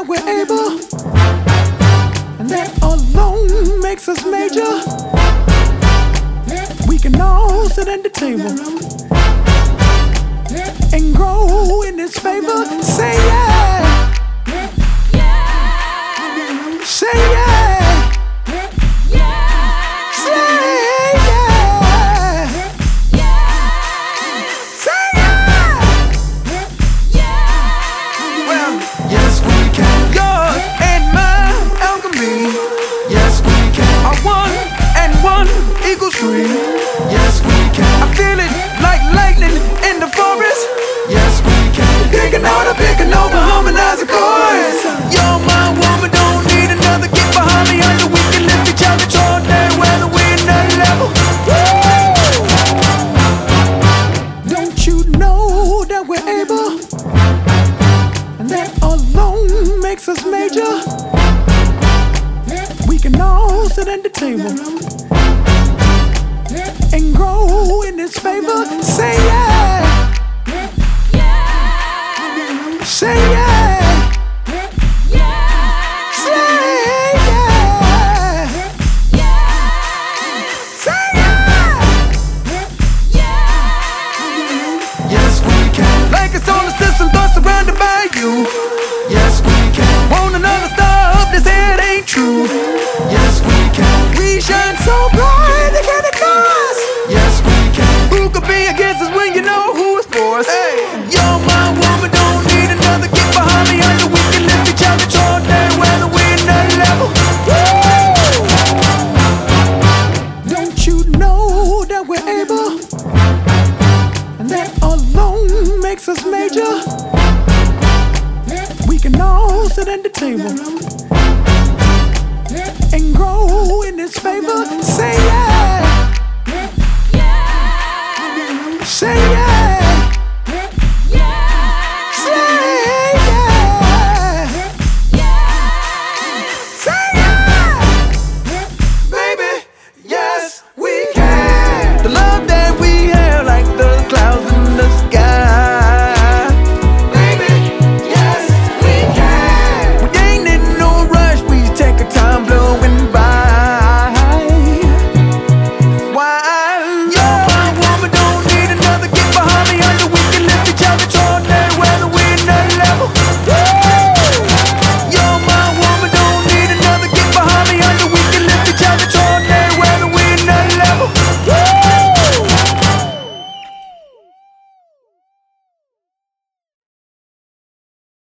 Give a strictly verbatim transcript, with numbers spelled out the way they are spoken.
that we're able, and that alone makes us major. We can all sit at the table and grow in His favor. Say yeah, say yeah. Yes, we can. I feel it like lightning in the forest. Yes, we can. Picking out a picking over, harmonize the chorus. You're my woman, don't need another. Get behind me, under we can lift each other all day, whether we're in that level. Woo! Don't you know that we're able, and that alone makes us major. We can all sit at the table and grow in His favor. Say yeah, say yeah, say yeah, say yeah. Yes, we can. Like it's on the system, thought surrounded by you. Yes, we can. Want another star up, this head ain't true. Yes, we can. We shine so bright, they can't ignore us. Yes, we can. Who could be against us when you know who is for us? Hey, you're my woman, don't need another. Get behind me, under we can lift each other all day, whether we're in that level. Woo! Don't you know that we're able, and that alone makes us major? We can all sit at the table and grow in His favor. Say yeah.